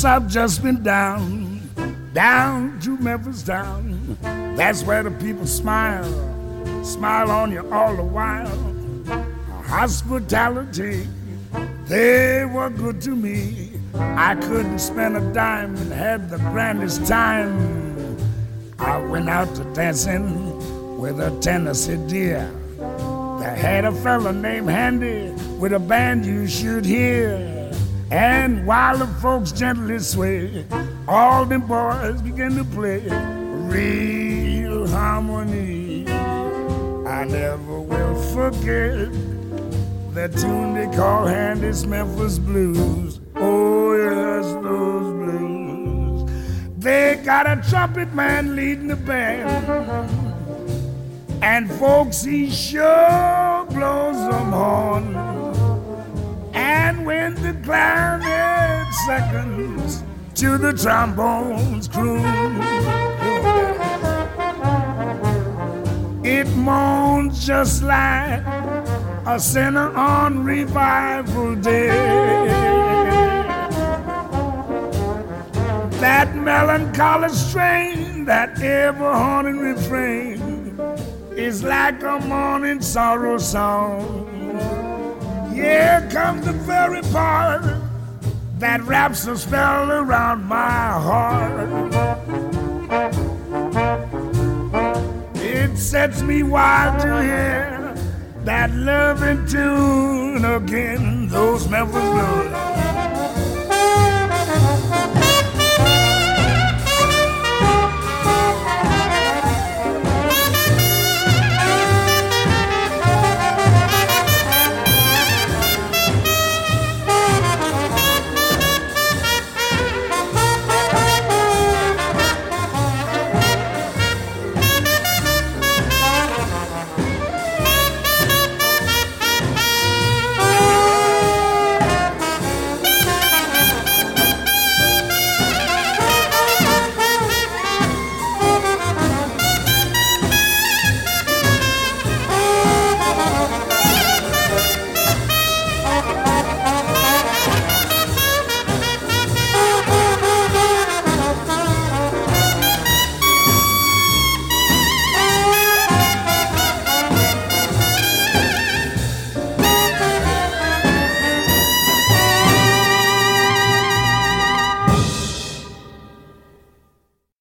Yes, I've just been down to Memphis town. That's where the people smile on you all the while. Hospitality, they were good to me. I couldn't spend a dime and had the grandest time. I went out to dancing with a Tennessee deer. They had a fella named Handy with a band you should hear. And while the folks gently sway, all them boys begin to play real harmony. I never will forget the tune they call Handy's Memphis Blues. Oh yes, those blues. They got a trumpet man leading the band, and folks, he sure blows them horn. And when the clarinet seconds to the trombones croon, it moans just like a sinner on revival day. That melancholy strain, that ever-haunting refrain, is like a morning sorrow song. Here comes the very part that wraps a spell around my heart. It sets me wild to hear that loving tune again, those Memphis blues.